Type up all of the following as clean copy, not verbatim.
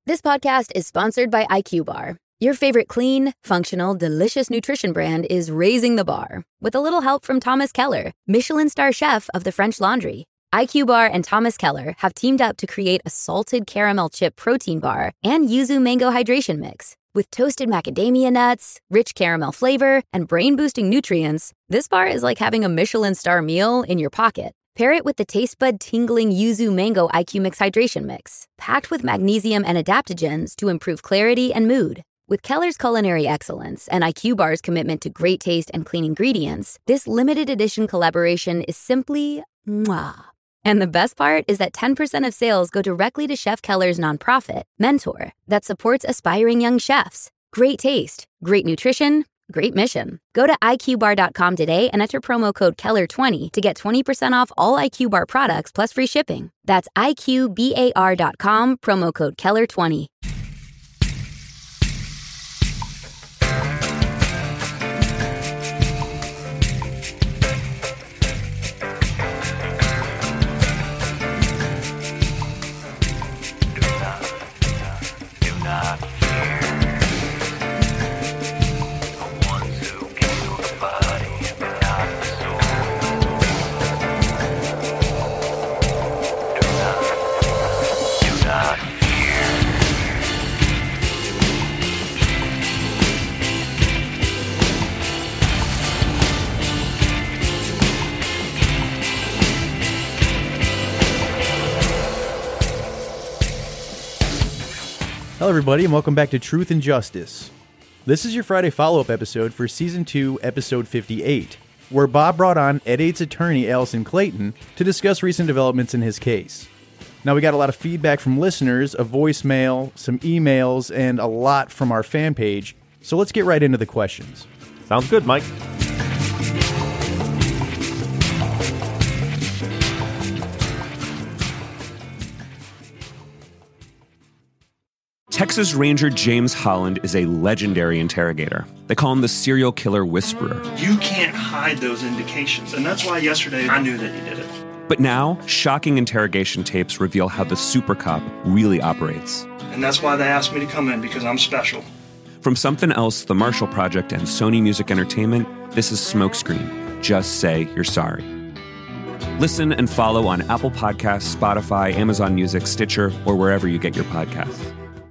This podcast is sponsored by IQ Bar. Your favorite clean, functional, delicious nutrition brand is raising the bar with a little help from Thomas Keller, Michelin star chef of the French Laundry. IQ Bar and Thomas Keller have teamed up to create a salted caramel chip protein bar and yuzu mango hydration mix. With toasted macadamia nuts, rich caramel flavor, and brain-boosting nutrients, this bar is like having a Michelin star meal in your pocket. Pair it with the taste bud tingling yuzu mango IQ Mix hydration mix, packed with magnesium and adaptogens to improve clarity and mood. With Keller's culinary excellence and IQ Bar's commitment to great taste and clean ingredients, this limited edition collaboration is simply mwah. And the best part is that 10% of sales go directly to Chef Keller's nonprofit, Mentor, that supports aspiring young chefs. Great taste, great nutrition, great mission. Go to iqbar.com today and enter promo code Keller20 to get 20% off all IQ Bar products plus free shipping. That's iqbar.com, promo code Keller20. Hello everybody and welcome back to Truth and Justice. This is your Friday follow-up episode for Season 2, Episode 58, where Bob brought on Ed 8's attorney Allison Clayton to discuss recent developments in his case. Now we got a lot of feedback from listeners, a voicemail, some emails, and a lot from our fan page, so let's get right into the questions. Sounds good, Mike. Texas Ranger James Holland is a legendary interrogator. They call him the serial killer whisperer. You can't hide those indications, and that's why yesterday I knew that you did it. But now, shocking interrogation tapes reveal how the super cop really operates. And that's why they asked me to come in, because I'm special. From Something Else, The Marshall Project, and Sony Music Entertainment, this is Smokescreen. Just say you're sorry. Listen and follow on Apple Podcasts, Spotify, Amazon Music, Stitcher, or wherever you get your podcasts.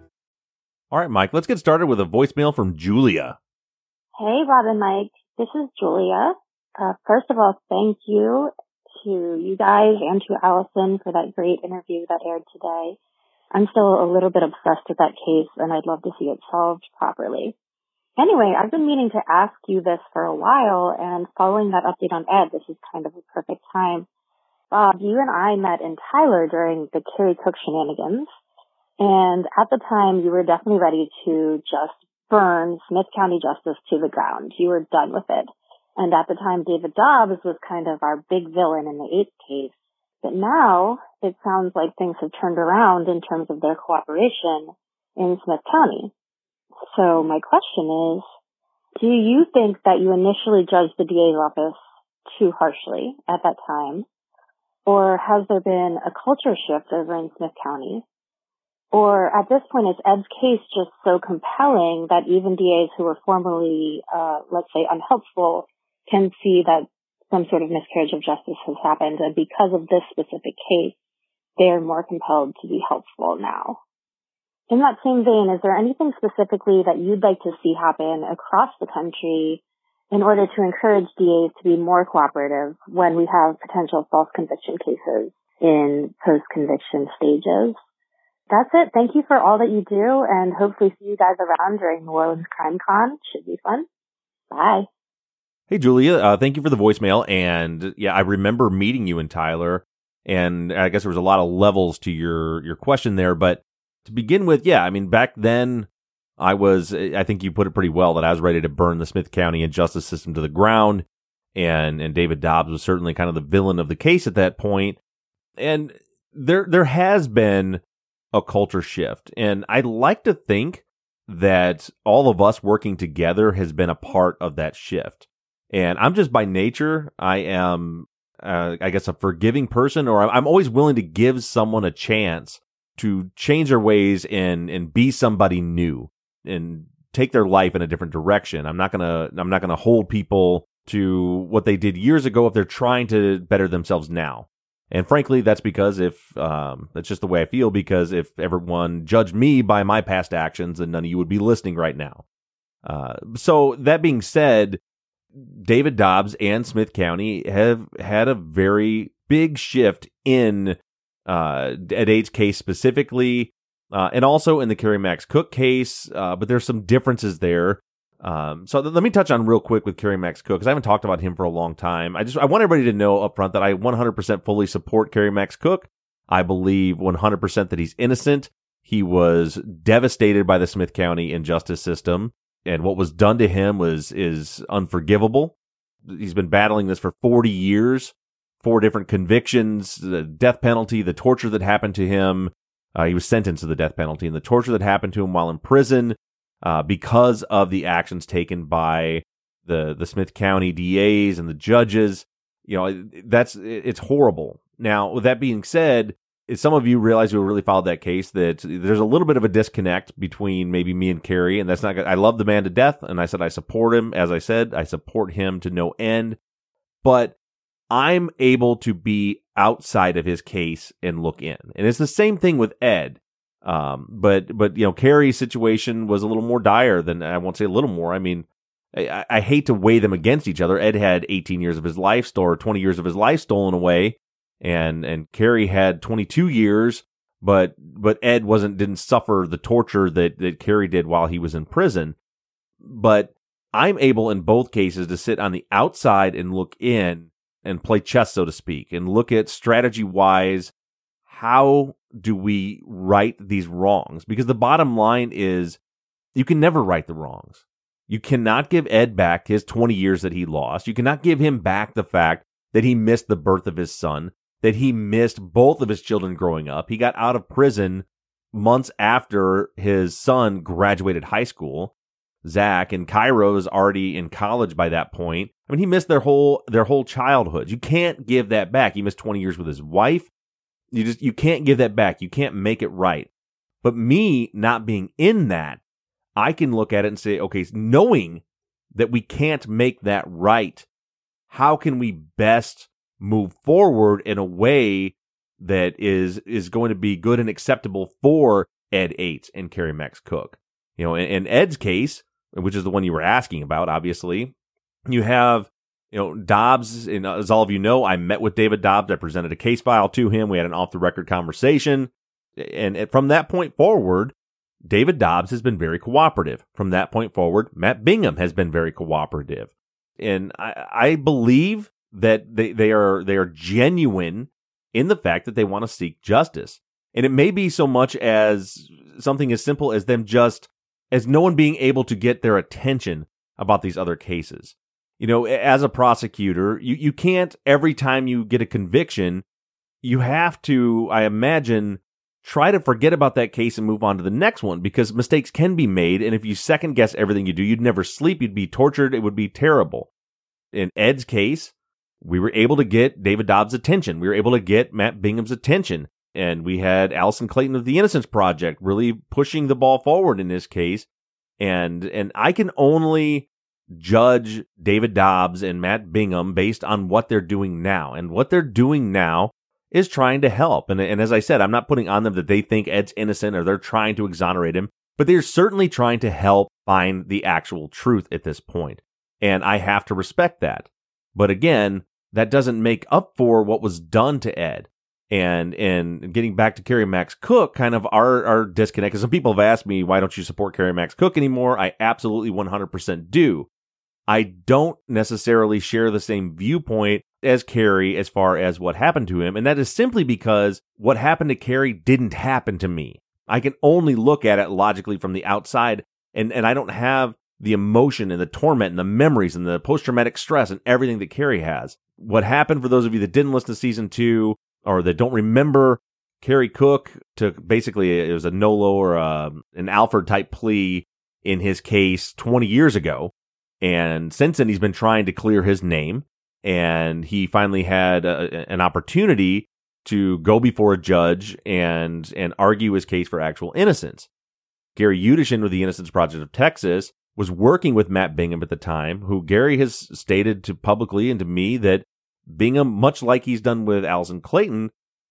All right, Mike, let's get started with a voicemail from Julia. Hey, Rob and Mike. This is Julia. First of all, thank you to you guys and to Allison for that great interview that aired today. I'm still a little bit obsessed with that case, and I'd love to see it solved properly. Anyway, I've been meaning to ask you this for a while, and following that update on Ed, this is kind of a perfect time. Bob, you and I met in Tyler during the Carrie Cook shenanigans. And at the time, you were definitely ready to just burn Smith County Justice to the ground. You were done with it. And at the time, David Dobbs was kind of our big villain in the 8th case. But now, it sounds like things have turned around in terms of their cooperation in Smith County. So my question is, do you think that you initially judged the DA's office too harshly at that time? Or has there been a culture shift over in Smith County? Or at this point, is Ed's case just so compelling that even DAs who were formerly, let's say, unhelpful can see that some sort of miscarriage of justice has happened, and because of this specific case, they are more compelled to be helpful now? In that same vein, is there anything specifically that you'd like to see happen across the country in order to encourage DAs to be more cooperative when we have potential false conviction cases in post-conviction stages? That's it. Thank you for all that you do, and hopefully see you guys around during New Orleans Crime Con. Should be fun. Bye. Hey, Julia, thank you for the voicemail. And yeah, I remember meeting you in Tyler, and I guess there was a lot of levels to your question there. But to begin with, yeah, I mean, back then I think you put it pretty well that I was ready to burn the Smith County and justice system to the ground. And David Dobbs was certainly kind of the villain of the case at that point. And there has been a culture shift. And I'd like to think that all of us working together has been a part of that shift. And I'm just by nature, I am, I guess, a forgiving person, or I'm always willing to give someone a chance to change their ways and be somebody new and take their life in a different direction. I'm not gonna hold people to what they did years ago if they're trying to better themselves now. And frankly, that's because that's just the way I feel, because if everyone judged me by my past actions, then none of you would be listening right now. So that being said, David Dobbs and Smith County have had a very big shift in Ed 8's case specifically, and also in the Kerry Max Cook case, but there's some differences there. So let me touch on real quick with Kerry Max Cook, because I haven't talked about him for a long time. I want everybody to know up front that I 100% fully support Kerry Max Cook. I believe 100% that he's innocent. He was devastated by the Smith County injustice system, and what was done to him is unforgivable. He's been battling this for 40 years, 4 different convictions, the death penalty, the torture that happened to him. He was sentenced to the death penalty, and the torture that happened to him while in prison, because of the actions taken by the Smith County DAs and the judges. It's horrible. Now, with that being said, as some of you realize who really followed that case, that there's a little bit of a disconnect between maybe me and Kerry, and that's not good. I love the man to death, and I said I support him. As I said, I support him to no end, but I'm able to be outside of his case and look in. And it's the same thing with Ed. But Kerry's situation was a little more dire than, I won't say a little more. I mean, I hate to weigh them against each other. Ed had 18 years of his life, or 20 years of his life stolen away, and Kerry had 22 years, but Ed didn't suffer the torture that Kerry did while he was in prison. But I'm able in both cases to sit on the outside and look in and play chess, so to speak, and look at strategy-wise, how do we right these wrongs? Because the bottom line is, you can never right the wrongs. You cannot give Ed back his 20 years that he lost. You cannot give him back the fact that he missed the birth of his son, that he missed both of his children growing up. He got out of prison months after his son graduated high school. Zach and Cairo is already in college by that point. I mean, he missed their whole childhood. You can't give that back. He missed 20 years with his wife. You can't give that back. You can't make it right. But me not being in that, I can look at it and say, okay, knowing that we can't make that right, how can we best move forward in a way that is going to be good and acceptable for Ed 8 and Kerry Max Cook? In Ed's case, which is the one you were asking about, obviously, you have Dobbs, and as all of you know, I met with David Dobbs. I presented a case file to him. We had an off-the-record conversation. And from that point forward, David Dobbs has been very cooperative. From that point forward, Matt Bingham has been very cooperative. And I believe that they are genuine in the fact that they want to seek justice. And it may be so much as something as simple as them as no one being able to get their attention about these other cases. As a prosecutor, you can't, every time you get a conviction, you have to, I imagine, try to forget about that case and move on to the next one, because mistakes can be made. And if you second guess everything you do, you'd never sleep. You'd be tortured. It would be terrible. In Ed's case, we were able to get David Dobbs' attention. We were able to get Matt Bingham's attention. And we had Allison Clayton of the Innocence Project really pushing the ball forward in this case. And I can only judge David Dobbs and Matt Bingham based on what they're doing now. And what they're doing now is trying to help. And as I said, I'm not putting on them that they think Ed's innocent or they're trying to exonerate him, but they're certainly trying to help find the actual truth at this point. And I have to respect that. But again, that doesn't make up for what was done to Ed. And getting back to Kerry Max Cook, kind of our disconnect, because some people have asked me, why don't you support Kerry Max Cook anymore? I absolutely 100% do. I don't necessarily share the same viewpoint as Kerry as far as what happened to him. And that is simply because what happened to Kerry didn't happen to me. I can only look at it logically from the outside, and I don't have the emotion and the torment and the memories and the post-traumatic stress and everything that Kerry has. What happened, for those of you that didn't listen to season 2 or that don't remember, Kerry Cook took basically, it was a NOLO or an Alford type plea in his case 20 years ago. And since then, he's been trying to clear his name. And he finally had an opportunity to go before a judge and argue his case for actual innocence. Gary Yudishin with the Innocence Project of Texas was working with Matt Bingham at the time, who Gary has stated to publicly and to me that Bingham, much like he's done with Allison Clayton,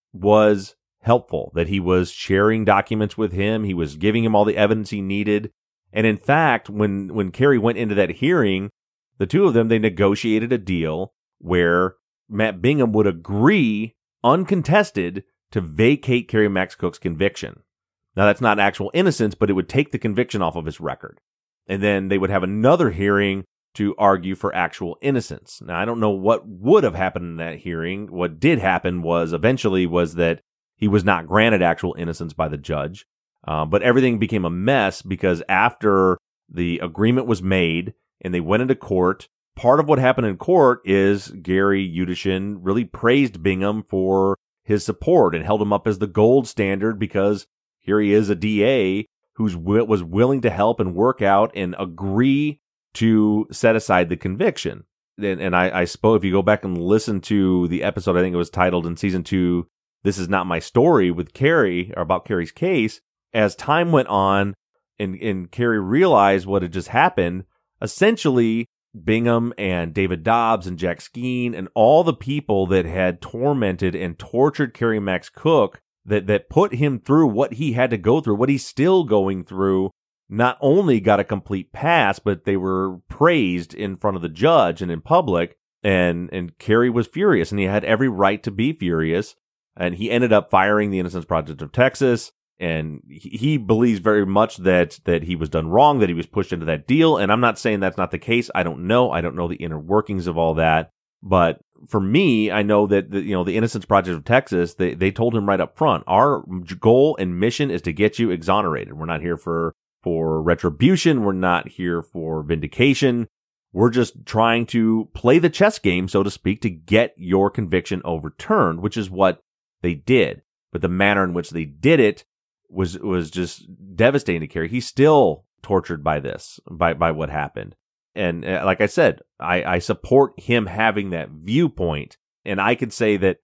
was helpful, that he was sharing documents with him. He was giving him all the evidence he needed. And in fact, when Kerry went into that hearing, the two of them, they negotiated a deal where Matt Bingham would agree uncontested to vacate Kerry Max Cook's conviction. Now, that's not actual innocence, but it would take the conviction off of his record. And then they would have another hearing to argue for actual innocence. Now, I don't know what would have happened in that hearing. What did happen was eventually was that he was not granted actual innocence by the judge. But everything became a mess because after the agreement was made and they went into court, part of what happened in court is Gary Yudishin really praised Bingham for his support and held him up as the gold standard because here he is, a DA who was willing to help and work out and agree to set aside the conviction. And I spoke, if you go back and listen to the episode, I think it was titled in season 2, This Is Not My Story, with Kerry, or about Kerry's case, as time went on and Kerry realized what had just happened, essentially Bingham and David Dobbs and Jack Skeen and all the people that had tormented and tortured Kerry Max Cook, that put him through what he had to go through, what he's still going through, not only got a complete pass, but they were praised in front of the judge and in public. And Kerry was furious, and he had every right to be furious. And he ended up firing the Innocence Project of Texas. And he believes very much that he was done wrong, that he was pushed into that deal. And I'm not saying that's not the case. I don't know. I don't know the inner workings of all that. But for me, I know that the Innocence Project of Texas, they told him right up front, our goal and mission is to get you exonerated. We're not here for retribution. We're not here for vindication. We're just trying to play the chess game, so to speak, to get your conviction overturned, which is what they did. But the manner in which they did it was just devastating to Kerry. He's still tortured by this, by what happened. And like I said, I support him having that viewpoint. And I could say that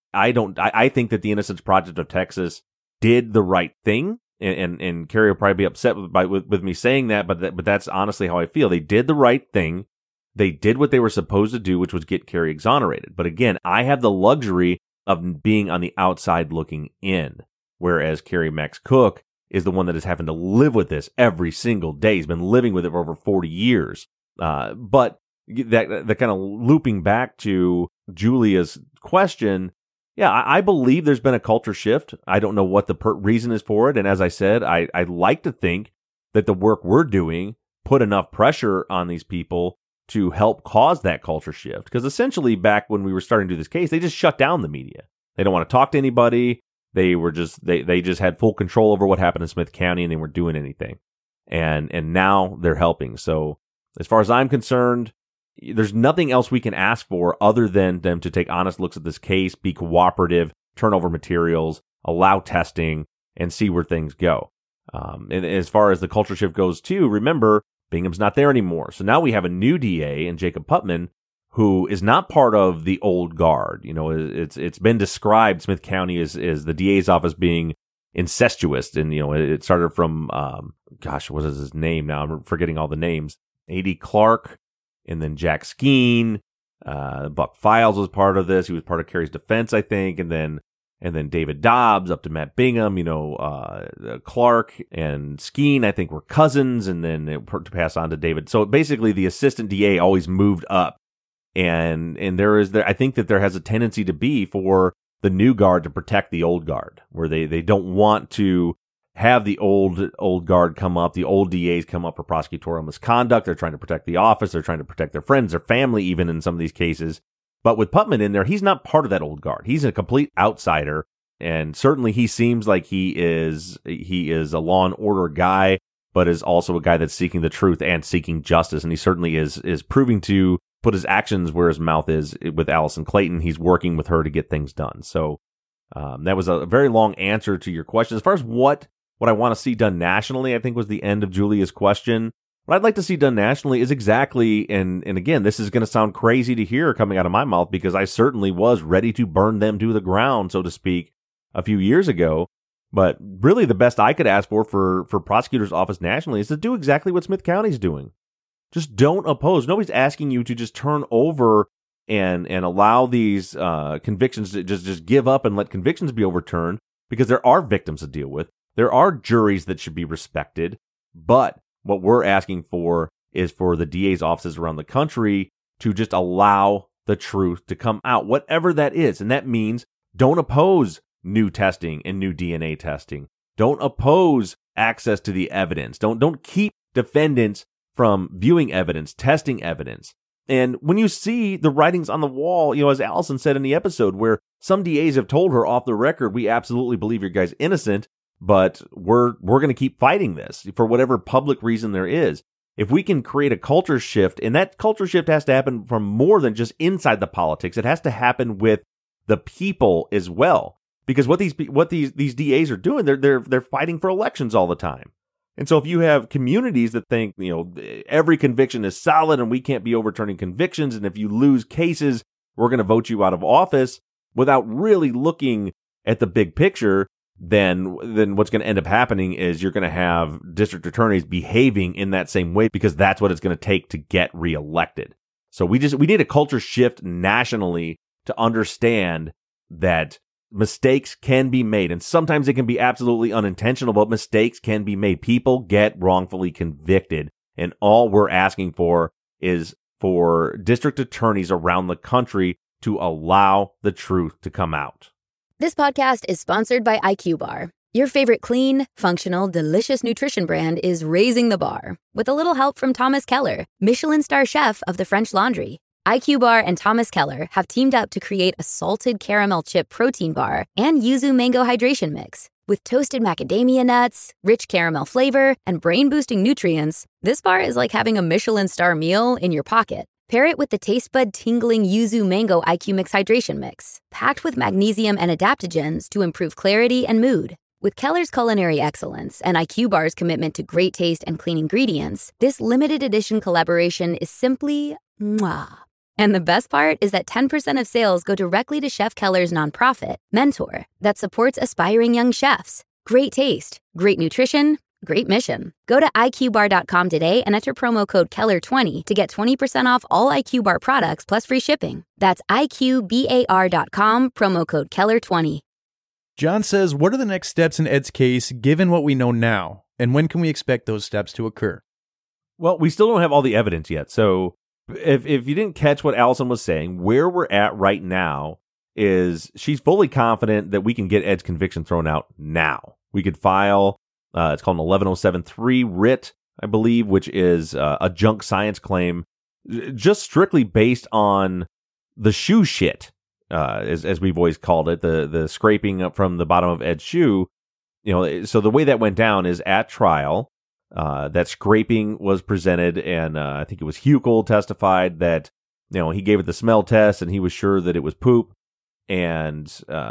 I think that the Innocence Project of Texas did the right thing. And Kerry will probably be upset with me saying that, but that's honestly how I feel. They did the right thing. They did what they were supposed to do, which was get Kerry exonerated. But again, I have the luxury of being on the outside looking in, whereas Kerry Max Cook is the one that is having to live with this every single day. He's been living with it for over 40 years. But that kind of looping back to Julia's question, yeah, I believe there's been a culture shift. I don't know what the reason is for it. And as I said, I like to think that the work we're doing put enough pressure on these people to help cause that culture shift. Because essentially back when we were starting to do this case, they just shut down the media. They don't want to talk to anybody. They were just, they just had full control over what happened in Smith County and they weren't doing anything. And now they're helping. So as far as I'm concerned, there's nothing else we can ask for other than them to take honest looks at this case, be cooperative, turn over materials, allow testing, and see where things go. And as far as the culture shift goes too, remember, Bingham's not there anymore. So now we have a new DA in Jacob Putman, who is not part of the old guard. You know, it's been described, Smith County is the DA's office being incestuous. And, you know, it started from, what is his name now? I'm forgetting all the names. A.D. Clark, and then Jack Skeen. Buck Files was part of this. He was part of Kerry's defense, I think. And then David Dobbs up to Matt Bingham, Clark and Skeen, I think, were cousins, and then to pass on to David. So basically the assistant DA always moved up. And I think that there has a tendency to be for the new guard to protect the old guard, where they don't want to have the old guard come up, the old DAs come up for prosecutorial misconduct. They're trying to protect the office. They're trying to protect their friends, their family, even in some of these cases. But with Putman in there, he's not part of that old guard. He's a complete outsider. And certainly he seems like he is a law and order guy, but is also a guy that's seeking the truth and seeking justice. And he certainly is proving to put his actions where his mouth is with Allison Clayton. He's working with her to get things done. So that was a very long answer to your question. As far as what I want to see done nationally, I think was the end of Julia's question. What I'd like to see done nationally is exactly, and again, this is going to sound crazy to hear coming out of my mouth because I certainly was ready to burn them to the ground, so to speak, a few years ago. But really the best I could ask for prosecutor's office nationally is to do exactly what Smith County's doing. Just don't oppose. Nobody's asking you to just turn over and allow these convictions to just give up and let convictions be overturned, because there are victims to deal with. There are juries that should be respected. But what we're asking for is for the DA's offices around the country to just allow the truth to come out, whatever that is. And that means don't oppose new testing and new DNA testing. Don't oppose access to the evidence. Don't keep defendants from viewing evidence, testing evidence. And when you see the writings on the wall, as Allison said in the episode, where some DAs have told her off the record, we absolutely believe your guy's innocent, but we're going to keep fighting this for whatever public reason there is. If we can create a culture shift, and that culture shift has to happen from more than just inside the politics, it has to happen with the people as well. Because what these DAs are doing, they're fighting for elections all the time. And so if you have communities that think, every conviction is solid and we can't be overturning convictions, and if you lose cases, we're going to vote you out of office without really looking at the big picture, then what's going to end up happening is you're going to have district attorneys behaving in that same way, because that's what it's going to take to get reelected. So we need a culture shift nationally to understand that mistakes can be made, and sometimes they can be absolutely unintentional, but mistakes can be made. People get wrongfully convicted, and all we're asking for is for district attorneys around the country to allow the truth to come out. This podcast is sponsored by IQ Bar. Your favorite clean, functional, delicious nutrition brand is raising the bar with a little help from Thomas Keller, Michelin star chef of the French Laundry. IQ Bar and Thomas Keller have teamed up to create a salted caramel chip protein bar and yuzu mango hydration mix. With toasted macadamia nuts, rich caramel flavor, and brain-boosting nutrients, this bar is like having a Michelin star meal in your pocket. Pair it with the taste bud tingling yuzu mango IQ Mix hydration mix, packed with magnesium and adaptogens to improve clarity and mood. With Keller's culinary excellence and IQ Bar's commitment to great taste and clean ingredients, this limited edition collaboration is simply mwah. And the best part is that 10% of sales go directly to Chef Keller's nonprofit, Mentor, that supports aspiring young chefs. Great taste, great nutrition, great mission. Go to IQBar.com today and enter promo code Keller20 to get 20% off all IQ Bar products plus free shipping. That's IQBAR.com, promo code Keller20. John says, what are the next steps in Ed's case given what we know now? And when can we expect those steps to occur? Well, we still don't have all the evidence yet. So if you didn't catch what Allison was saying, where we're at right now is she's fully confident that we can get Ed's conviction thrown out now. We could file, it's called an 11073 writ, I believe, which is a junk science claim, just strictly based on the shoe shit, as we've always called it, the scraping up from the bottom of Ed's shoe. So the way that went down is at trial. That scraping was presented, and I think it was Huckel testified that he gave it the smell test and he was sure that it was poop, and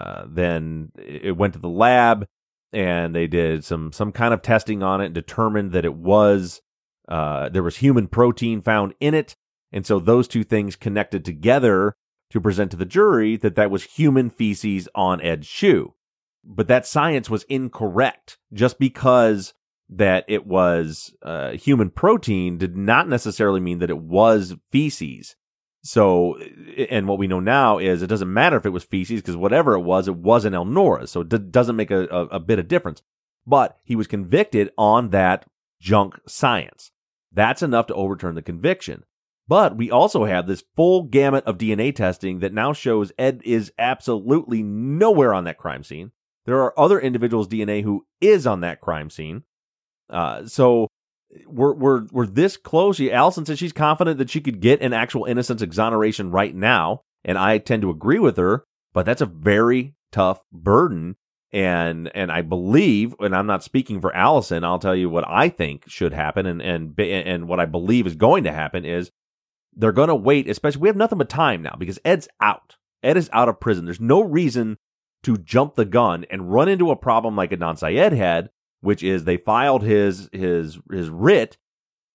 then it went to the lab and they did some kind of testing on it and determined that it was there was human protein found in it, and so those two things connected together to present to the jury that was human feces on Ed's shoe. But that science was incorrect. Just because that it was human protein did not necessarily mean that it was feces. So, and what we know now is it doesn't matter if it was feces, because whatever it wasn't Elnora's. So it doesn't make a bit of difference. But he was convicted on that junk science. That's enough to overturn the conviction. But we also have this full gamut of DNA testing that now shows Ed is absolutely nowhere on that crime scene. There are other individuals' DNA who is on that crime scene. So we're this close. Allison says she's confident that she could get an actual innocence exoneration right now, and I tend to agree with her. But that's a very tough burden, and I believe, and I'm not speaking for Allison, I'll tell you what I think should happen, and what I believe is going to happen is they're going to wait. Especially, we have nothing but time now because Ed's out. Ed is out of prison. There's no reason to jump the gun and run into a problem like Adnan Syed had, which is they filed his writ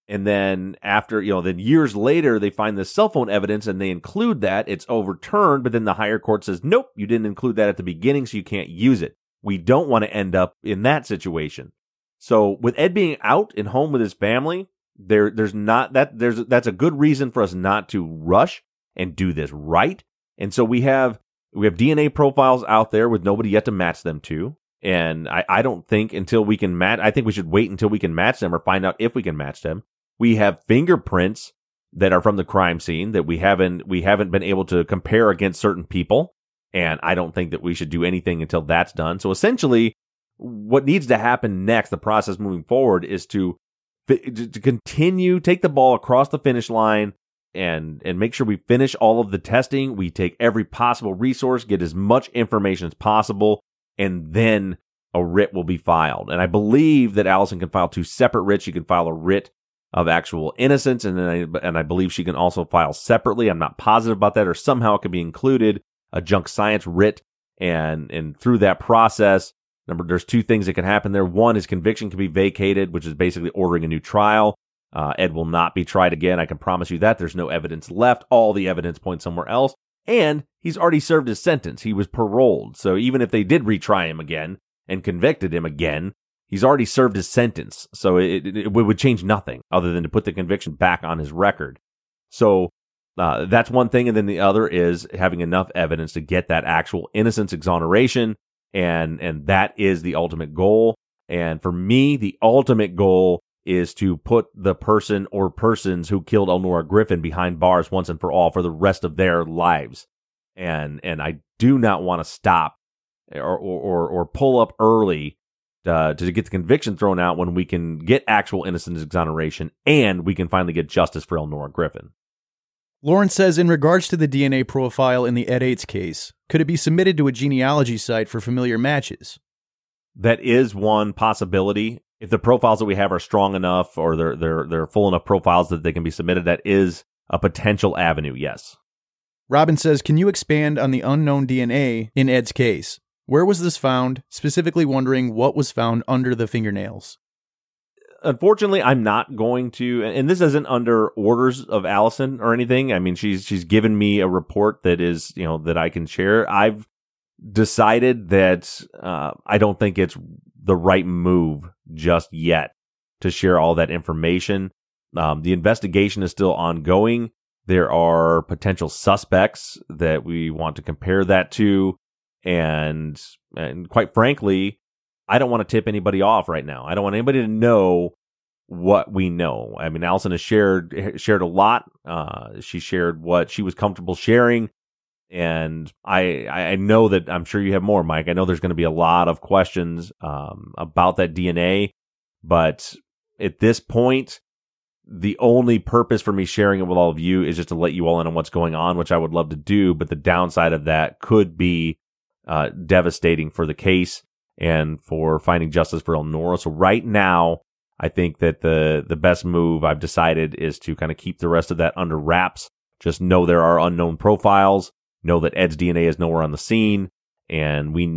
And then after, then years later, they find this cell phone evidence and they include that. It's overturned, but then the higher court says, nope, you didn't include that at the beginning, so you can't use it. We don't want to end up in that situation. So with Ed being out and home with his family, that's a good reason for us not to rush and do this right. And so we have DNA profiles out there with nobody yet to match them to. And I don't think until we can match, I think we should wait until we can match them or find out if we can match them. We have fingerprints that are from the crime scene that we haven't been able to compare against certain people. And I don't think that we should do anything until that's done. So essentially, what needs to happen next, the process moving forward, is to continue, take the ball across the finish line and make sure we finish all of the testing. We take every possible resource, get as much information as possible, and then a writ will be filed. And I believe that Allison can file 2 separate writs. She can file a writ of actual innocence, and I believe she can also file separately. I'm not positive about that, or somehow it could be included, a junk science writ. And through that process, there's 2 things that can happen there. One, his conviction can be vacated, which is basically ordering a new trial. Ed will not be tried again. I can promise you that. There's no evidence left. All the evidence points somewhere else. And he's already served his sentence. He was paroled. So even if they did retry him again and convicted him again, he's already served his sentence. So it would change nothing other than to put the conviction back on his record. So that's one thing. And then the other is having enough evidence to get that actual innocence exoneration. And that is the ultimate goal. And for me, the ultimate goal is to put the person or persons who killed Elnora Griffin behind bars once and for all for the rest of their lives. And I do not want to stop or pull up early to get the conviction thrown out when we can get actual innocence exoneration and we can finally get justice for Elnora Griffin. Lauren says, in regards to the DNA profile in the Ed Ates case, could it be submitted to a genealogy site for familiar matches? That is one possibility. If the profiles that we have are strong enough or they're full enough profiles that they can be submitted, that is a potential avenue, yes. Robin says, can you expand on the unknown DNA in Ed's case? Where was this found? Specifically wondering what was found under the fingernails. Unfortunately, I'm not going to, and this isn't under orders of Allison or anything. I mean, she's given me a report that is, that I can share. I've decided that I don't think it's the right move just yet to share all that information. The investigation is still ongoing. There are potential suspects that we want to compare that to. And quite frankly, I don't want to tip anybody off right now. I don't want anybody to know what we know. I mean, Allison has shared a lot. She shared what she was comfortable sharing. And I know that I'm sure you have more, Mike. I know there's going to be a lot of questions about that DNA. But at this point, the only purpose for me sharing it with all of you is just to let you all in on what's going on, which I would love to do. But the downside of that could be devastating for the case and for finding justice for Elnora. So right now, I think that the best move I've decided is to kind of keep the rest of that under wraps. Just know there are unknown profiles. Know that Ed's DNA is nowhere on the scene, and we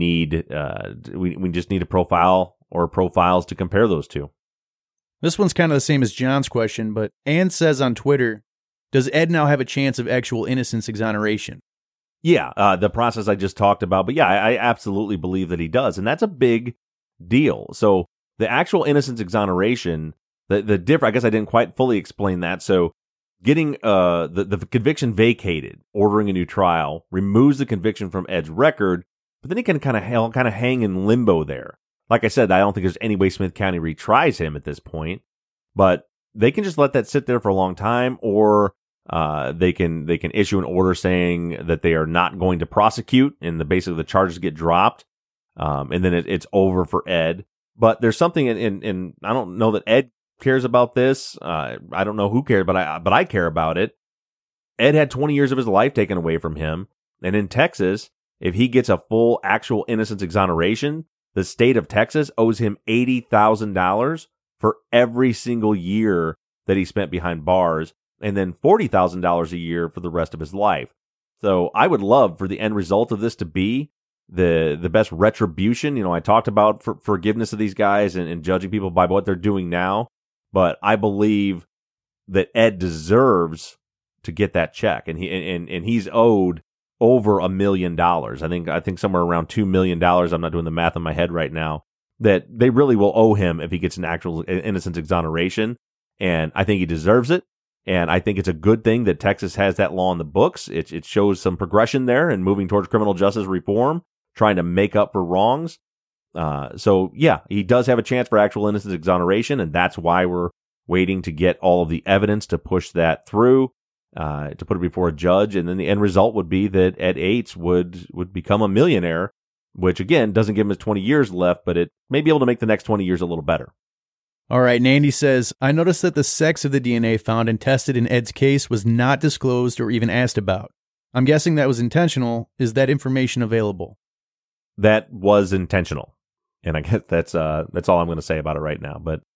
just need a profile or profiles to compare those to. This one's kind of the same as John's question, but Ann says on Twitter, does Ed now have a chance of actual innocence exoneration? Yeah, the process I just talked about. But yeah, I absolutely believe that he does. And that's a big deal. So the actual innocence exoneration, the difference, I guess I didn't quite fully explain that. So getting the conviction vacated, ordering a new trial, removes the conviction from Ed's record, but then he can kind of hang in limbo there. Like I said, I don't think there's any way Smith County retries him at this point, but they can just let that sit there for a long time, or they can issue an order saying that they are not going to prosecute, and basically the charges get dropped, and then it's over for Ed. But there's something in I don't know that Ed cares about this. I don't know who cares, but I care about it. Ed had 20 years of his life taken away from him, and in Texas, if he gets a full actual innocence exoneration, the state of Texas owes him $80,000 for every single year that he spent behind bars, and then $40,000 a year for the rest of his life. So I would love for the end result of this to be the best retribution. I talked about forgiveness of these guys and judging people by what they're doing now, but I believe that Ed deserves to get that check, and he's owed over $1 million. I think somewhere around $2 million. I'm not doing the math in my head right now. That they really will owe him if he gets an actual innocence exoneration, and I think he deserves it. And I think it's a good thing that Texas has that law in the books. It shows some progression there and moving towards criminal justice reform, trying to make up for wrongs. So yeah, he does have a chance for actual innocence exoneration, and that's why we're waiting to get all of the evidence to push that through, to put it before a judge. And then the end result would be that Ed Ates would become a millionaire, which again doesn't give him his 20 years left, but it may be able to make the next 20 years a little better. All right, Nandy says, I noticed that the sex of the DNA found and tested in Ed's case was not disclosed or even asked about. I'm guessing that was intentional. Is that information available? That was intentional. And I guess that's all I'm going to say about it right now. But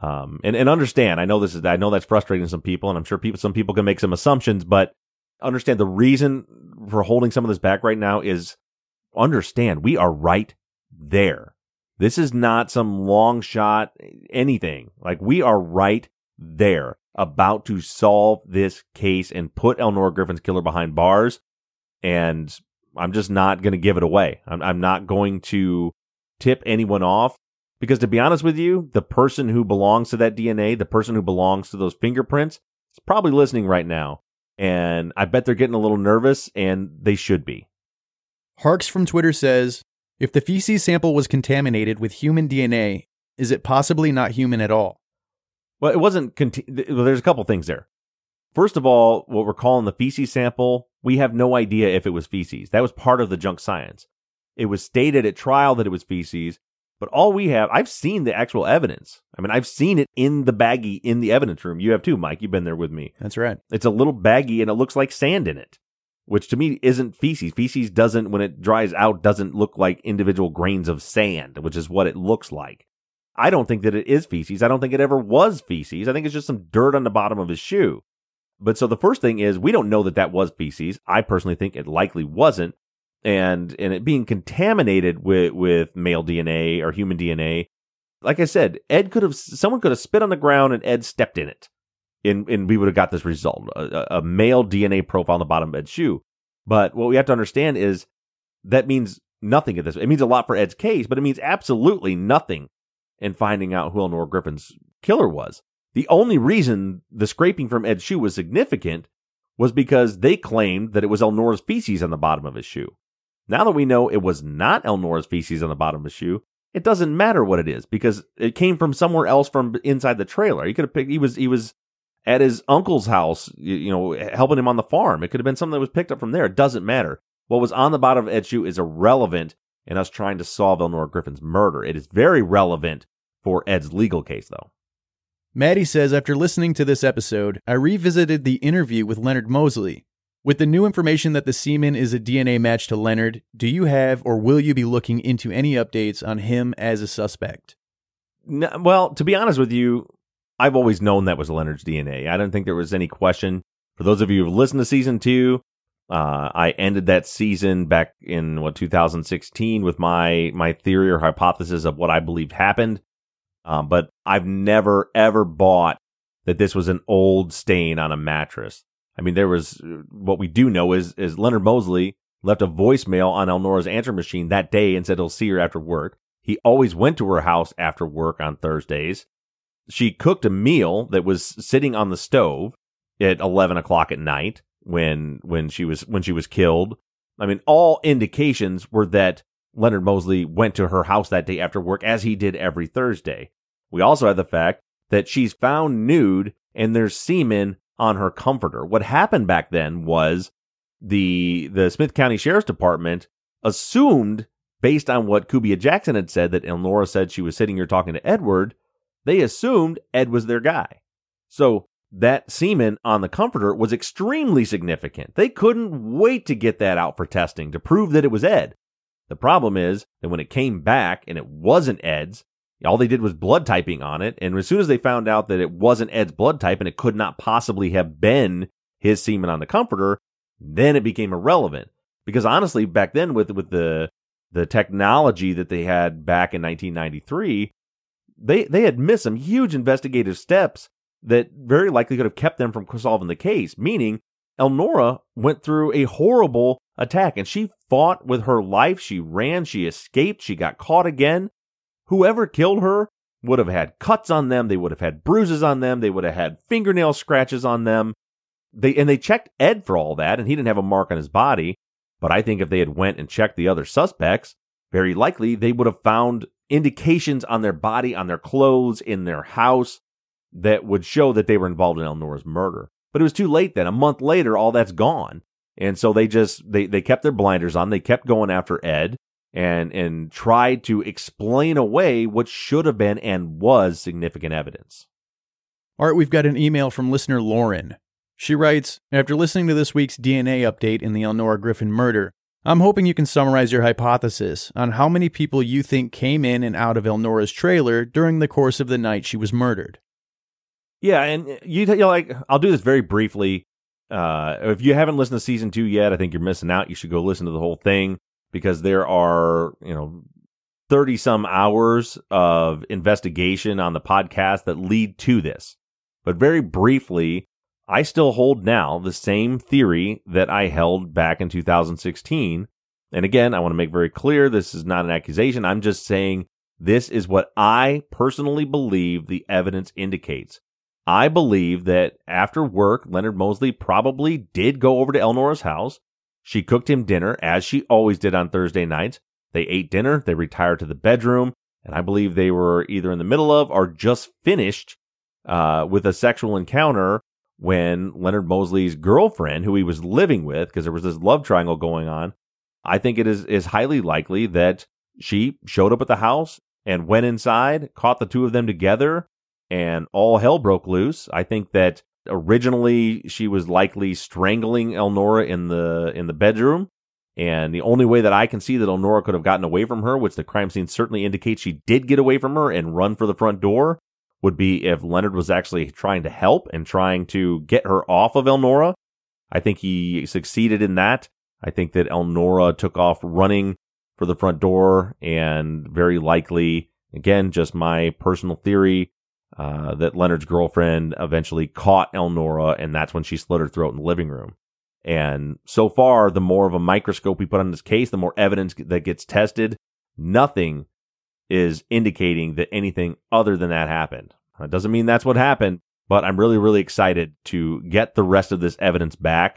and understand, I know that's frustrating to some people, and I'm sure some people can make some assumptions, but understand the reason for holding some of this back right now is understand we are right there. This is not some long shot anything. Like, we are right there, about to solve this case and put Elnora Griffin's killer behind bars. And I'm just not going to give it away. I'm not going to tip anyone off, because to be honest with you, the person who belongs to that DNA, the person who belongs to those fingerprints, is probably listening right now. And I bet they're getting a little nervous, and they should be. Harks from Twitter says, if the feces sample was contaminated with human DNA, is it possibly not human at all? Well, it wasn't. There's a couple things there. First of all, what we're calling the feces sample, we have no idea if it was feces. That was part of the junk science. It was stated at trial that it was feces, but all we have, I've seen the actual evidence. I mean, I've seen it in the baggie in the evidence room. You have too, Mike. You've been there with me. That's right. It's a little baggie, and it looks like sand in it, which to me isn't feces. Feces doesn't, when it dries out, doesn't look like individual grains of sand, which is what it looks like. I don't think that it is feces. I don't think it ever was feces. I think it's just some dirt on the bottom of his shoe. But so the first thing is, we don't know that was feces. I personally think it likely wasn't. And it being contaminated with male DNA or human DNA, like I said, someone could have spit on the ground and Ed stepped in it. And we would have got this result, a male DNA profile on the bottom of Ed's shoe. But what we have to understand is that means nothing at this. It means a lot for Ed's case, but it means absolutely nothing in finding out who Elnora Griffin's killer was. The only reason the scraping from Ed's shoe was significant was because they claimed that it was Elnora's feces on the bottom of his shoe. Now that we know it was not Elnora's feces on the bottom of his shoe, it doesn't matter what it is, because it came from somewhere else from inside the trailer. He could have picked, he was at his uncle's house, helping him on the farm. It could have been something that was picked up from there. It doesn't matter. What was on the bottom of Ed's shoe is irrelevant in us trying to solve Elnora Griffin's murder. It is very relevant for Ed's legal case, though. Maddie says, after listening to this episode, I revisited the interview with Leonard Mosley. With the new information that the semen is a DNA match to Leonard, do you have or will you be looking into any updates on him as a suspect? No, well, to be honest with you, I've always known that was Leonard's DNA. I don't think there was any question. For those of you who've listened to season 2, I ended that season back in 2016 with my theory or hypothesis of what I believed happened. But I've never ever bought that this was an old stain on a mattress. I mean, what we do know is Leonard Mosley left a voicemail on Elnora's answer machine that day and said he'll see her after work. He always went to her house after work on Thursdays. She cooked a meal that was sitting on the stove at 11 o'clock at night when she was killed. I mean, all indications were that Leonard Mosley went to her house that day after work, as he did every Thursday. We also have the fact that she's found nude and there's semen on her comforter. What happened back then was the Smith County Sheriff's Department assumed, based on what Kubia Jackson had said, that Elnora said she was sitting here talking to Edward, they assumed Ed was their guy. So that semen on the comforter was extremely significant. They couldn't wait to get that out for testing to prove that it was Ed. The problem is that when it came back and it wasn't Ed's, all they did was blood typing on it. And as soon as they found out that it wasn't Ed's blood type and it could not possibly have been his semen on the comforter, then it became irrelevant. Because honestly, back then with the technology that they had back in 1993, they had missed some huge investigative steps that very likely could have kept them from solving the case, meaning Elnora went through a horrible attack, and she fought with her life. She ran, she escaped, she got caught again. Whoever killed her would have had cuts on them, they would have had bruises on them, they would have had fingernail scratches on them. They checked Ed for all that, and he didn't have a mark on his body. But I think if they had went and checked the other suspects, very likely they would have found indications on their body, on their clothes, in their house that would show that they were involved in Elnora's murder. But it was too late then. A month later, all that's gone. And so they kept their blinders on. They kept going after Ed and tried to explain away what should have been and was significant evidence. All right, we've got an email from listener Lauren. She writes, after listening to this week's DNA update in the Elnora Griffin murder, I'm hoping you can summarize your hypothesis on how many people you think came in and out of Elnora's trailer during the course of the night she was murdered. Yeah, and I'll do this very briefly. If you haven't listened to season 2 yet, I think you're missing out. You should go listen to the whole thing because there are, 30 some hours of investigation on the podcast that lead to this. But very briefly, I still hold now the same theory that I held back in 2016. And again, I want to make very clear, this is not an accusation. I'm just saying this is what I personally believe the evidence indicates. I believe that after work, Leonard Mosley probably did go over to Elnora's house. She cooked him dinner, as she always did on Thursday nights. They ate dinner, they retired to the bedroom, and I believe they were either in the middle of or just finished with a sexual encounter when Leonard Mosley's girlfriend, who he was living with, because there was this love triangle going on, I think it is highly likely that she showed up at the house and went inside, caught the two of them together, and all hell broke loose. I think that originally she was likely strangling Elnora in the bedroom, and the only way that I can see that Elnora could have gotten away from her, which the crime scene certainly indicates she did get away from her and run for the front door, would be if Leonard was actually trying to help and trying to get her off of Elnora. I think he succeeded in that. I think that Elnora took off running for the front door, and very likely, again, just my personal theory, that Leonard's girlfriend eventually caught Elnora, and that's when she slit her throat in the living room. And so far, the more of a microscope we put on this case, the more evidence that gets tested, nothing is indicating that anything other than that happened. It doesn't mean that's what happened, but I'm really, really excited to get the rest of this evidence back,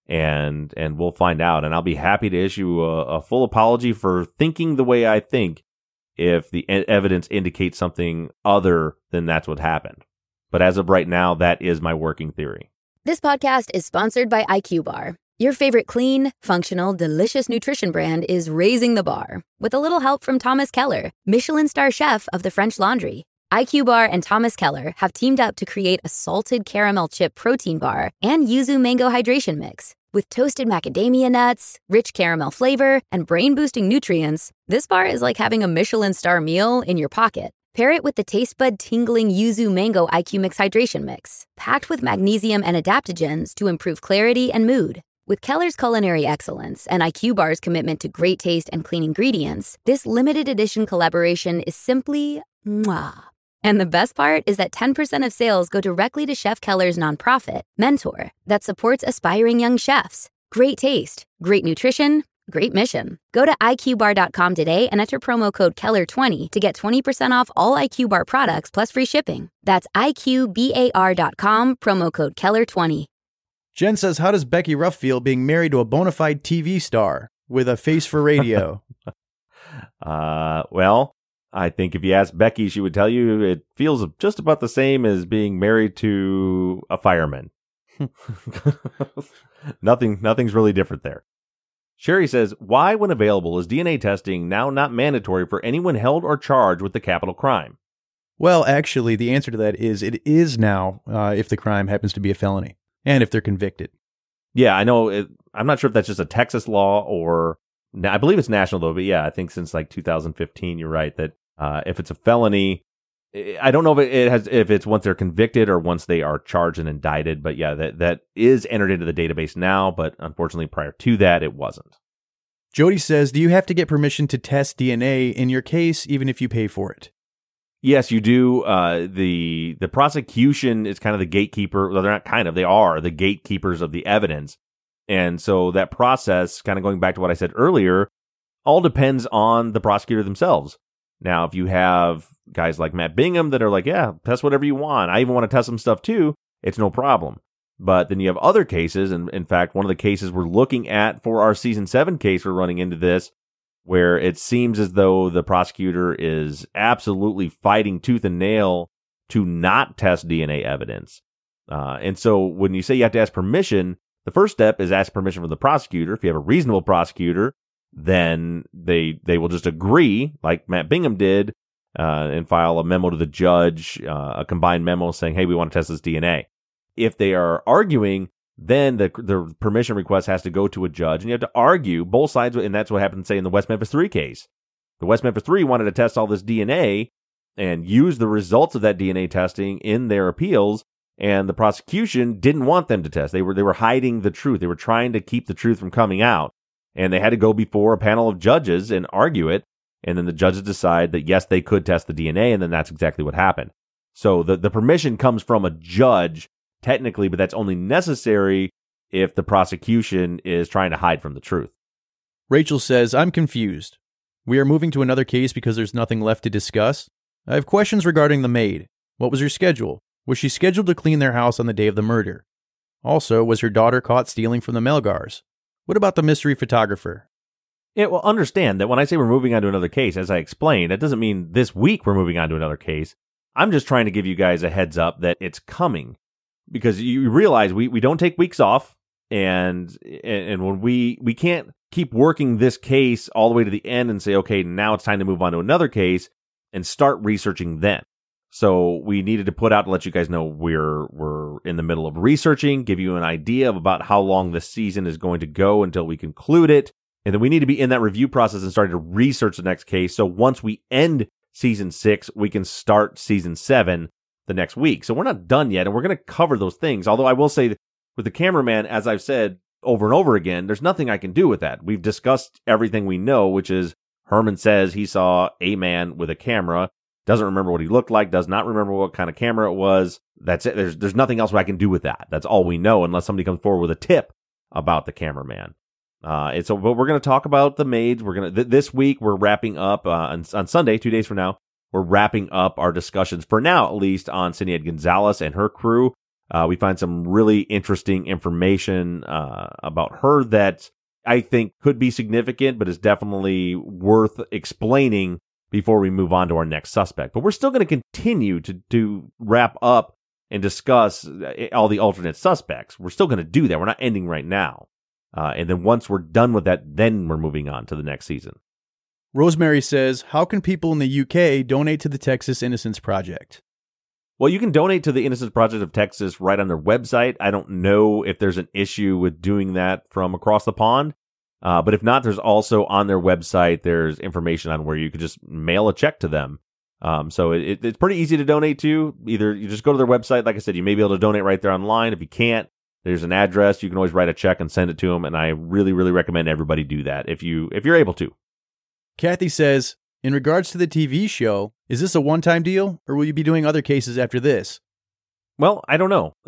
and we'll find out. And I'll be happy to issue a full apology for thinking the way I think if the evidence indicates something other than that's what happened. But as of right now, that is my working theory. This podcast is sponsored by IQ Bar. Your favorite clean, functional, delicious nutrition brand is raising the bar with a little help from Thomas Keller, Michelin star chef of the French Laundry. IQ Bar and Thomas Keller have teamed up to create a salted caramel chip protein bar and yuzu mango hydration mix. With toasted macadamia nuts, rich caramel flavor, and brain-boosting nutrients, this bar is like having a Michelin star meal in your pocket. Pair it with the taste bud tingling yuzu mango IQ Mix hydration mix, packed with magnesium and adaptogens to improve clarity and mood. With Keller's culinary excellence and IQ Bar's commitment to great taste and clean ingredients, this limited edition collaboration is simply mwah. And the best part is that 10% of sales go directly to Chef Keller's nonprofit, Mentor, that supports aspiring young chefs. Great taste, great nutrition, great mission. Go to IQBar.com today and enter promo code Keller20 to get 20% off all IQ Bar products plus free shipping. That's IQBAR.com, promo code Keller20. Jen says, how does Becky Ruff feel being married to a bona fide TV star with a face for radio? Well, I think if you ask Becky, she would tell you it feels just about the same as being married to a fireman. Nothing's really different there. Sherry says, why, when available, is DNA testing now not mandatory for anyone held or charged with the capital crime? Well, actually, the answer to that is it is now if the crime happens to be a felony and if they're convicted. Yeah, I know. I'm not sure if that's just a Texas law or I believe it's national, though. But yeah, I think since like 2015, you're right that if it's a felony, I don't know if it's once they're convicted or once they are charged and indicted. But yeah, that is entered into the database now. But unfortunately, prior to that, it wasn't. Jody says, do you have to get permission to test DNA in your case, even if you pay for it? Yes, you do. The prosecution is kind of the gatekeeper. Well, they're not kind of. They are the gatekeepers of the evidence. And so that process, kind of going back to what I said earlier, all depends on the prosecutor themselves. Now, if you have guys like Matt Bingham that are like, yeah, test whatever you want. I even want to test some stuff too. It's no problem. But then you have other cases. And in fact, one of the cases we're looking at for our season 7 case, we're running into this, where it seems as though the prosecutor is absolutely fighting tooth and nail to not test DNA evidence. And so when you say you have to ask permission, the first step is ask permission from the prosecutor. If you have a reasonable prosecutor, then they will just agree, like Matt Bingham did, and file a memo to the judge, a combined memo saying, hey, we want to test this DNA. If they are arguing, then the permission request has to go to a judge, and you have to argue both sides, and that's what happened, say, in the West Memphis 3 case. The West Memphis 3 wanted to test all this DNA and use the results of that DNA testing in their appeals, and the prosecution didn't want them to test. They were hiding the truth. They were trying to keep the truth from coming out, and they had to go before a panel of judges and argue it, and then the judges decide that, yes, they could test the DNA, and then that's exactly what happened. So the permission comes from a judge, technically, but that's only necessary if the prosecution is trying to hide from the truth. Rachel says, I'm confused. We are moving to another case because there's nothing left to discuss. I have questions regarding the maid. What was her schedule? Was she scheduled to clean their house on the day of the murder? Also, was her daughter caught stealing from the Melgars? What about the mystery photographer? Yeah, well, understand that when I say we're moving on to another case, as I explained, that doesn't mean this week we're moving on to another case. I'm just trying to give you guys a heads up that it's coming. Because you realize we don't take weeks off, and when we can't keep working this case all the way to the end and say, okay, now it's time to move on to another case and start researching then. So we needed to put out to let you guys know we're in the middle of researching, give you an idea of about how long this season is going to go until we conclude it. And then we need to be in that review process and starting to research the next case. So once we end season 6, we can start season 7 the next week. So we're not done yet, and we're going to cover those things. Although I will say that with the cameraman, as I've said over and over again, there's nothing I can do with that. We've discussed everything we know, which is Herman says he saw a man with a camera, doesn't remember what he looked like, does not remember what kind of camera it was. That's it. There's nothing else I can do with that. That's all we know, unless somebody comes forward with a tip about the cameraman. But we're going to talk about the maids. We're going to this week. We're wrapping up on Sunday, 2 days from now. We're wrapping up our discussions, for now at least, on Sinead Gonzalez and her crew. We find some really interesting information about her that I think could be significant, but is definitely worth explaining before we move on to our next suspect. But we're still going to continue to wrap up and discuss all the alternate suspects. We're still going to do that. We're not ending right now. And then once we're done with that, then we're moving on to the next season. Rosemary says, how can people in the UK donate to the Texas Innocence Project? Well, you can donate to the Innocence Project of Texas right on their website. I don't know if there's an issue with doing that from across the pond. But if not, there's also on their website, there's information on where you could just mail a check to them. So it's pretty easy to donate to. Either you just go to their website. Like I said, you may be able to donate right there online. If you can't, there's an address. You can always write a check and send it to them. And I really, really recommend everybody do that if you're able to. Kathy says, in regards to the TV show, is this a one-time deal, or will you be doing other cases after this? Well, I don't know.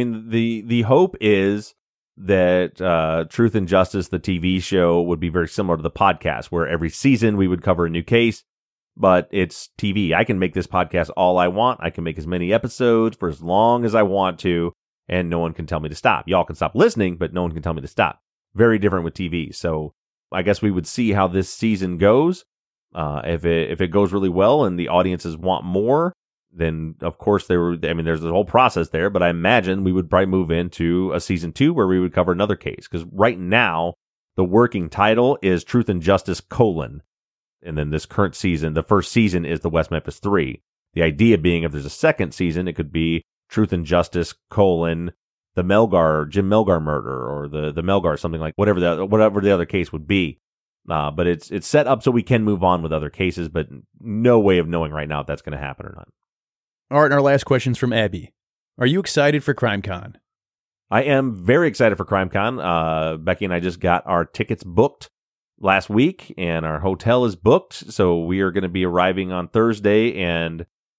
The hope is that Truth and Justice, the TV show, would be very similar to the podcast, where every season we would cover a new case, but it's TV. I can make this podcast all I want. I can make as many episodes for as long as I want to, and no one can tell me to stop. Y'all can stop listening, but no one can tell me to stop. Very different with TV. So I guess we would see how this season goes. If it goes really well and the audiences want more, then of course there's the whole process there. But I imagine we would probably move into a season 2 where we would cover another case. Because right now, the working title is Truth and Justice : and then this current season, the first season is the West Memphis 3. The idea being, if there's a second season, it could be Truth and Justice : the Jim Melgar murder, or the Melgar, something like whatever the other case would be. But it's set up so we can move on with other cases, but no way of knowing right now if that's going to happen or not. All right, and our last question's from Abby. Are you excited for CrimeCon? I am very excited for CrimeCon. Becky and I just got our tickets booked last week, and our hotel is booked, so we are going to be arriving on Thursday, and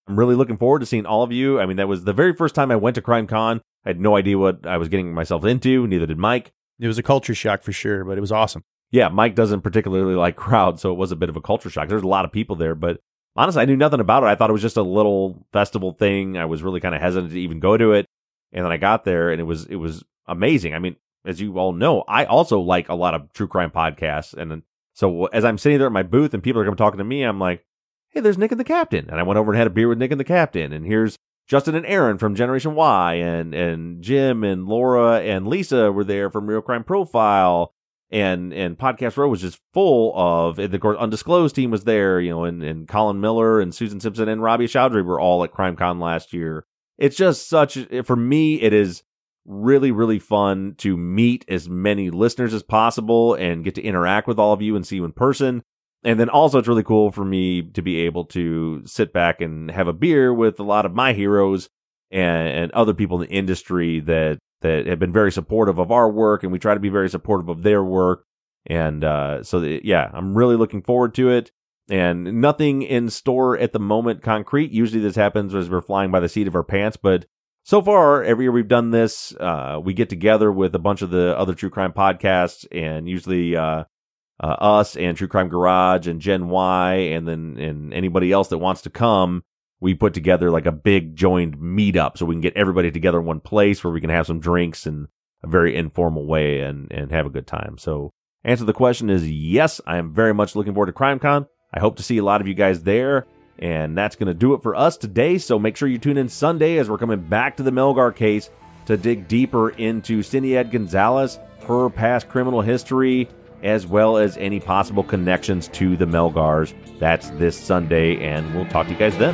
I'm really looking forward to seeing all of you. I mean, that was the very first time I went to CrimeCon. I had no idea what I was getting myself into. Neither did Mike. It was a culture shock for sure, but it was awesome. Yeah, Mike doesn't particularly like crowds, so it was a bit of a culture shock. There's a lot of people there, but honestly, I knew nothing about it. I thought it was just a little festival thing. I was really kind of hesitant to even go to it. And then I got there, and it was amazing. I mean, as you all know, I also like a lot of true crime podcasts. And so as I'm sitting there at my booth and people are talking to me, I'm like, hey, there's Nick and the Captain. And I went over and had a beer with Nick and the Captain. And here's Justin and Aaron from Generation Y, and Jim and Laura and Lisa were there from Real Crime Profile. And Podcast Row was just full of, and of course, Undisclosed team was there, and Colin Miller and Susan Simpson and Robbie Chowdhury were all at CrimeCon last year. It's just for me, it is really, really fun to meet as many listeners as possible and get to interact with all of you and see you in person. And then also it's really cool for me to be able to sit back and have a beer with a lot of my heroes and other people in the industry that have been very supportive of our work, and we try to be very supportive of their work. And I'm really looking forward to it. And nothing in store at the moment concrete. Usually this happens as we're flying by the seat of our pants, but so far, every year we've done this, we get together with a bunch of the other true crime podcasts, and usually us and True Crime Garage and Gen Y, and anybody else that wants to come. We put together like a big joined meetup so we can get everybody together in one place where we can have some drinks in a very informal way and have a good time. So answer to the question is yes, I am very much looking forward to CrimeCon. I hope to see a lot of you guys there. And that's going to do it for us today. So make sure you tune in Sunday as we're coming back to the Melgar case to dig deeper into Cinead Gonzalez, her past criminal history, as well as any possible connections to the Melgars. That's this Sunday, and we'll talk to you guys then.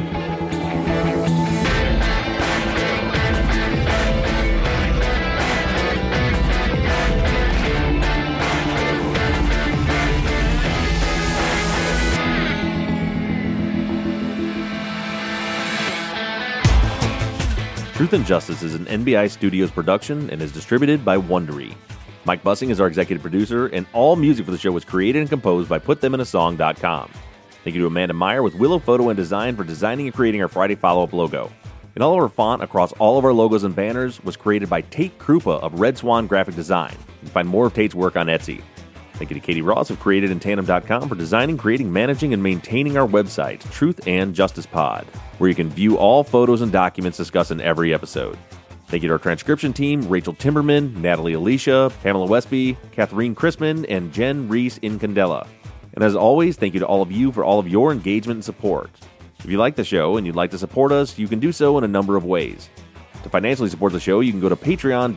Truth and Justice is an NBI Studios production and is distributed by Wondery. Mike Bussing is our executive producer, and all music for the show was created and composed by PutThemInASong.com. Thank you to Amanda Meyer with Willow Photo and Design for designing and creating our Friday follow-up logo. And all of our font across all of our logos and banners was created by Tate Krupa of Red Swan Graphic Design. You can find more of Tate's work on Etsy. Thank you to Katie Ross of CreatedInTandem.com for designing, creating, managing, and maintaining our website, Truth and Justice Pod, where you can view all photos and documents discussed in every episode. Thank you to our transcription team, Rachel Timberman, Natalie Alicia, Pamela Westby, Catherine Chrisman, and Jen Reese in Candela. And as always, thank you to all of you for all of your engagement and support. If you like the show and you'd like to support us, you can do so in a number of ways. To financially support the show, you can go to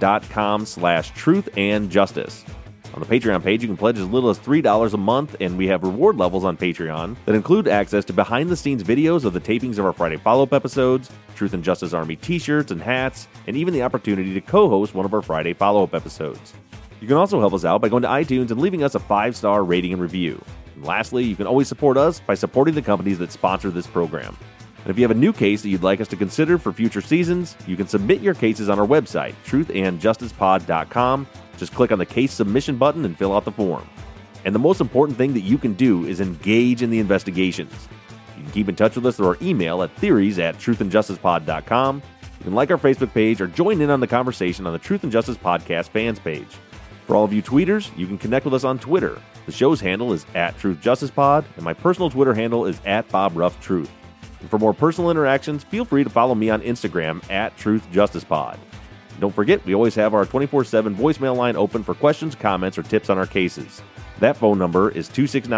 patreon.com/truthandjustice. On the Patreon page, you can pledge as little as $3 a month, and we have reward levels on Patreon that include access to behind-the-scenes videos of the tapings of our Friday follow-up episodes, Truth and Justice Army t-shirts and hats, and even the opportunity to co-host one of our Friday follow-up episodes. You can also help us out by going to iTunes and leaving us a 5-star rating and review. And lastly, you can always support us by supporting the companies that sponsor this program. And if you have a new case that you'd like us to consider for future seasons, you can submit your cases on our website, truthandjusticepod.com. Just click on the case submission button and fill out the form. And the most important thing that you can do is engage in the investigations. You can keep in touch with us through our email at theories@truthandjusticepod.com. You can like our Facebook page or join in on the conversation on the Truth and Justice Podcast fans page. For all of you tweeters, you can connect with us on Twitter. The show's handle is @TruthJusticePod, and my personal Twitter handle is @BobRuffTruth. And for more personal interactions, feel free to follow me on Instagram @TruthJusticePod. Don't forget, we always have our 24/7 voicemail line open for questions, comments, or tips on our cases. That phone number is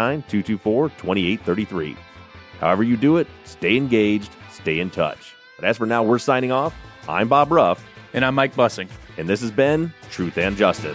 269-224-2833. However you do it, stay engaged, stay in touch. But as for now, we're signing off. I'm Bob Ruff. And I'm Mike Bussing. And this has been Truth and Justice.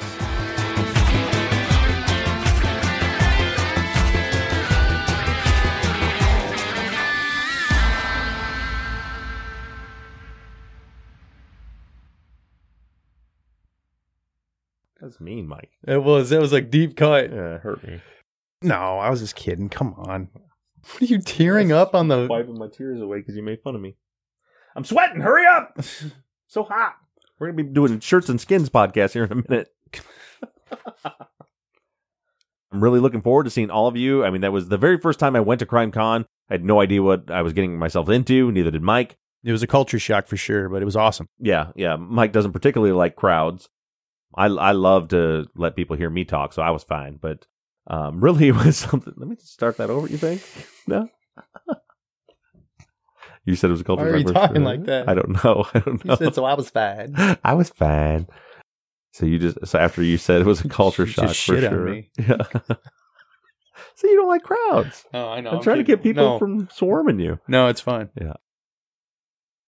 That's mean, Mike. It was like deep cut. Yeah, it hurt me. No, I was just kidding. Come on. What are you tearing up on the... Wiping my tears away because you made fun of me. I'm sweating. Hurry up. So hot. We're going to be doing Shirts and Skins podcast here in a minute. I'm really looking forward to seeing all of you. I mean, that was the very first time I went to CrimeCon. I had no idea what I was getting myself into. Neither did Mike. It was a culture shock for sure, but it was awesome. Yeah. Mike doesn't particularly like crowds. I love to let people hear me talk, so I was fine. But really, it was something. Let me start that over, you think? No? You said it was a culture shock. Why are you talking like that? I don't know. You said, so I was fine. I was fine. So after you said it was a culture shock, just for shit sure. on me. Yeah. So you don't like crowds. Oh, I know. I'm trying to get people from swarming you. No, it's fine. Yeah.